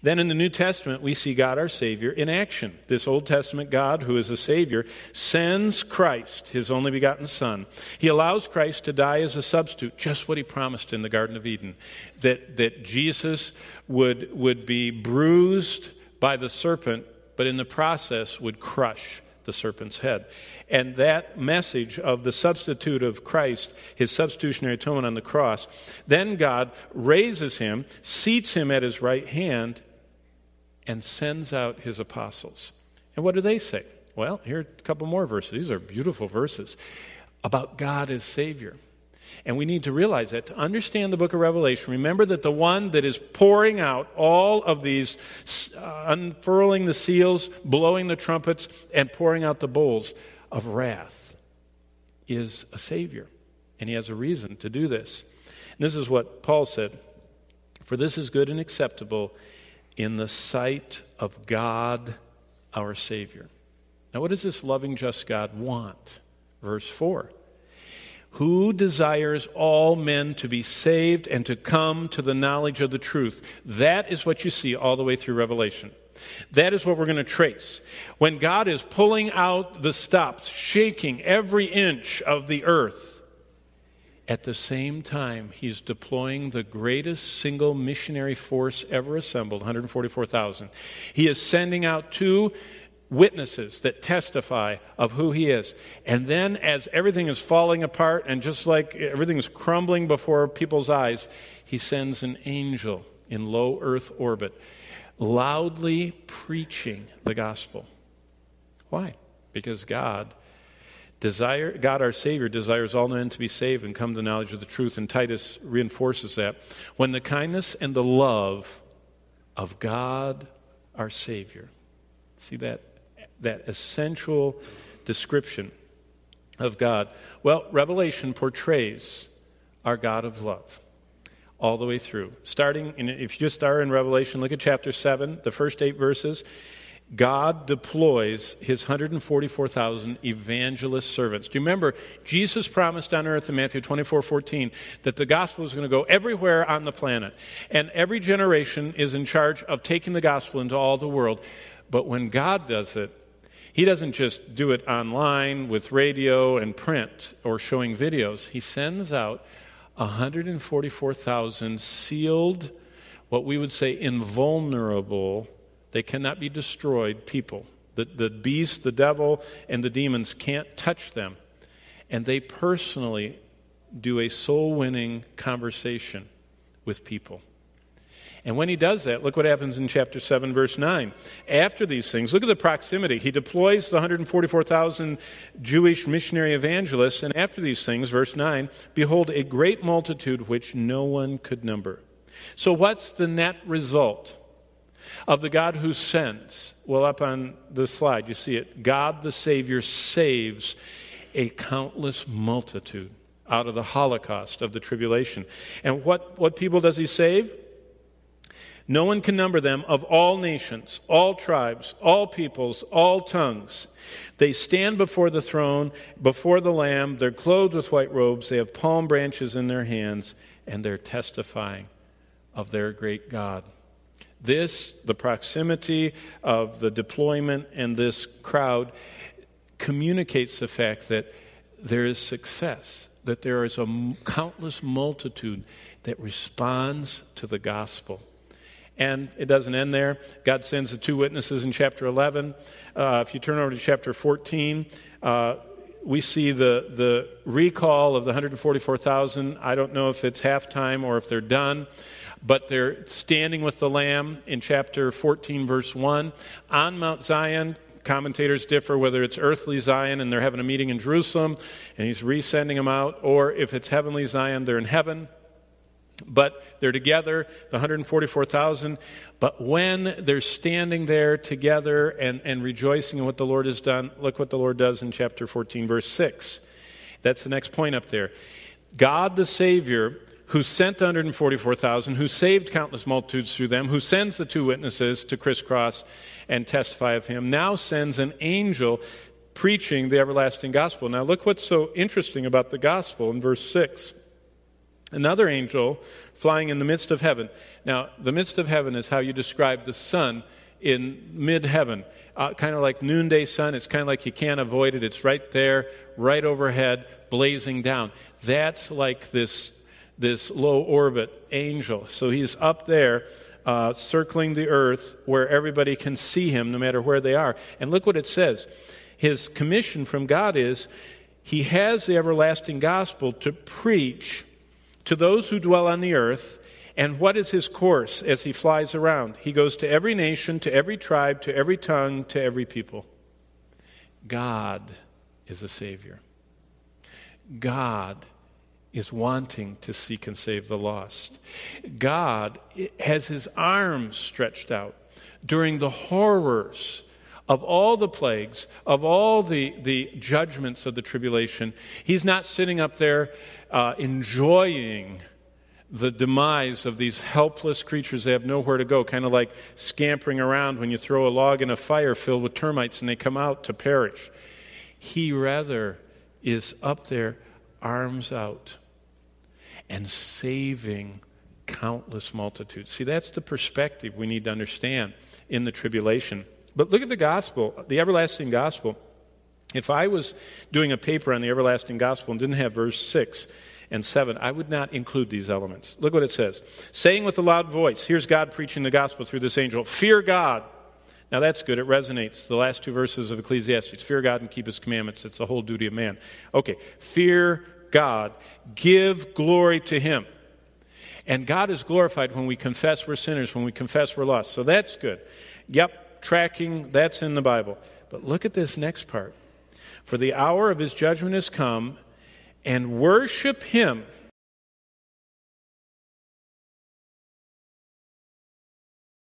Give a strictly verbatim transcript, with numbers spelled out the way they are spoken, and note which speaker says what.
Speaker 1: Then in the New Testament, we see God our Savior in action. This Old Testament God, who is a Savior, sends Christ, his only begotten Son. He allows Christ to die as a substitute, just what he promised in the Garden of Eden, that, that Jesus would, would be bruised by the serpent, but in the process would crush the serpent's head. And that message of the substitute of Christ, his substitutionary atonement on the cross, then God raises him, seats him at his right hand, and sends out his apostles. And what do they say? Well, here are a couple more verses. These are beautiful verses about God as Savior. And we need to realize that to understand the book of Revelation, remember that the one that is pouring out all of these, uh, unfurling the seals, blowing the trumpets, and pouring out the bowls of wrath is a Savior. And he has a reason to do this. And this is what Paul said, "For this is good and acceptable in the sight of God our Savior." Now what does this loving, just God want? Verse four. "Who desires all men to be saved and to come to the knowledge of the truth." That is what you see all the way through Revelation. That is what we're going to trace. When God is pulling out the stops, shaking every inch of the earth, at the same time, he's deploying the greatest single missionary force ever assembled, one hundred forty-four thousand. He is sending out two witnesses that testify of who he is. And then as everything is falling apart and just like everything is crumbling before people's eyes, he sends an angel in low earth orbit, loudly preaching the gospel. Why? Because God desire God our Savior desires all men to be saved and come to the knowledge of the truth. And Titus reinforces that. When the kindness and the love of God our Savior. See that? That essential description of God. Well, Revelation portrays our God of love all the way through. Starting, in, if you just start in Revelation, look at chapter seven, the first eight verses. God deploys his one hundred forty-four thousand evangelist servants. Do you remember, Jesus promised on earth in Matthew twenty-four fourteen that the gospel was going to go everywhere on the planet. And every generation is in charge of taking the gospel into all the world. But when God does it, he doesn't just do it online with radio and print or showing videos. He sends out one hundred forty-four thousand sealed, what we would say invulnerable, they cannot be destroyed people. The, the beast, the devil, and the demons can't touch them. And they personally do a soul-winning conversation with people. And when he does that, look what happens in chapter seven, verse nine. After these things, look at the proximity. He deploys the one hundred forty-four thousand Jewish missionary evangelists. And after these things, verse nine, behold, a great multitude which no one could number. So what's the net result of the God who sends? Well, up on the slide, you see it. God the Savior saves a countless multitude out of the Holocaust of the tribulation. And what, what people does he save? No one can number them, of all nations, all tribes, all peoples, all tongues. They stand before the throne, before the Lamb. They're clothed with white robes. They have palm branches in their hands, and they're testifying of their great God. This, the proximity of the deployment and this crowd, communicates the fact that there is success, that there is a countless multitude that responds to the gospel. And it doesn't end there. God sends the two witnesses in chapter eleven. Uh, if you turn over to chapter fourteen, uh, we see the, the recall of the one hundred forty-four thousand. I don't know if it's halftime or if they're done, but they're standing with the Lamb in chapter fourteen, verse one. On Mount Zion, commentators differ whether it's earthly Zion and they're having a meeting in Jerusalem and he's resending them out, or if it's heavenly Zion, they're in heaven. But they're together, the one hundred forty-four thousand. But when they're standing there together and, and rejoicing in what the Lord has done, look what the Lord does in chapter fourteen, verse six. That's the next point up there. God the Savior, who sent the one hundred forty-four thousand, who saved countless multitudes through them, who sends the two witnesses to crisscross and testify of him, now sends an angel preaching the everlasting gospel. Now look what's so interesting about the gospel in verse six. Another angel flying in the midst of heaven. Now, the midst of heaven is how you describe the sun in mid-heaven. Uh, kind of like noonday sun. It's kind of like you can't avoid it. It's right there, right overhead, blazing down. That's like this, this low orbit angel. So he's up there uh, circling the earth where everybody can see him no matter where they are. And look what it says. His commission from God is he has the everlasting gospel to preach to those who dwell on the earth. And what is his course as he flies around? He goes to every nation, to every tribe, to every tongue, to every people. God is a Savior. God is wanting to seek and save the lost. God has his arms stretched out during the horrors of all the plagues, of all the, the judgments of the tribulation. He's not sitting up there uh, enjoying the demise of these helpless creatures. They have nowhere to go, kind of like scampering around when you throw a log in a fire filled with termites and they come out to perish. He rather is up there, arms out, and saving countless multitudes. See, that's the perspective we need to understand in the tribulation. But look at the gospel, the everlasting gospel. If I was doing a paper on the everlasting gospel and didn't have verse six and seven, I would not include these elements. Look what it says. Saying with a loud voice, here's God preaching the gospel through this angel, fear God. Now that's good. It resonates. The last two verses of Ecclesiastes. Fear God and keep his commandments. It's the whole duty of man. Okay. Fear God. Give glory to him. And God is glorified when we confess we're sinners, when we confess we're lost. So that's good. Yep. Tracking. That's in the Bible. But look at this next part. For the hour of his judgment has come, and worship him.